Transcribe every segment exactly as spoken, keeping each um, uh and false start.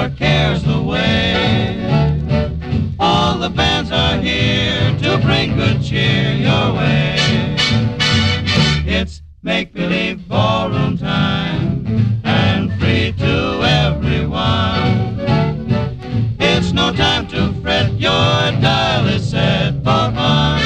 your cares away. All the bands are here to bring good cheer your way. It's make-believe ballroom time, and free to everyone. It's no time to fret, your dial is set for fun.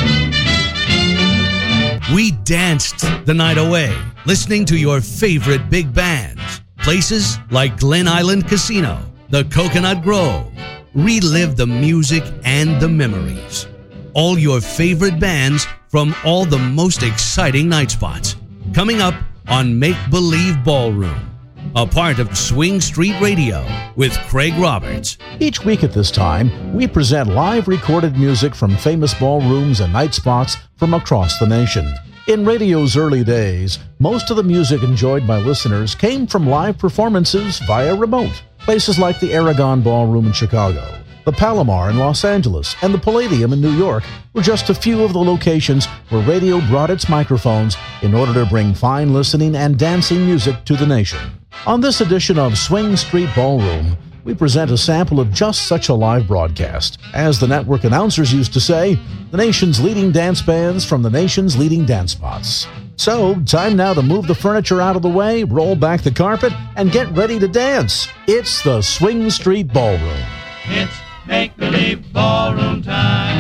We danced the night away, listening to your favorite big bands. Places like Glen Island Casino, the Coconut Grove. Relive the music and the memories. All your favorite bands from all the most exciting night spots. Coming up on Make Believe Ballroom, a part of Swing Street Radio with Craig Roberts. Each week at this time, we present live recorded music from famous ballrooms and night spots from across the nation. In radio's early days, most of the music enjoyed by listeners came from live performances via remote. Places like the Aragon Ballroom in Chicago, the Palomar in Los Angeles, and the Palladium in New York were just a few of the locations where radio brought its microphones in order to bring fine listening and dancing music to the nation. On this edition of Swing Street Ballroom, we present a sample of just such a live broadcast. As the network announcers used to say, the nation's leading dance bands from the nation's leading dance spots. So, time now to move the furniture out of the way, roll back the carpet, and get ready to dance. It's the Swing Street Ballroom. It's make-believe ballroom time.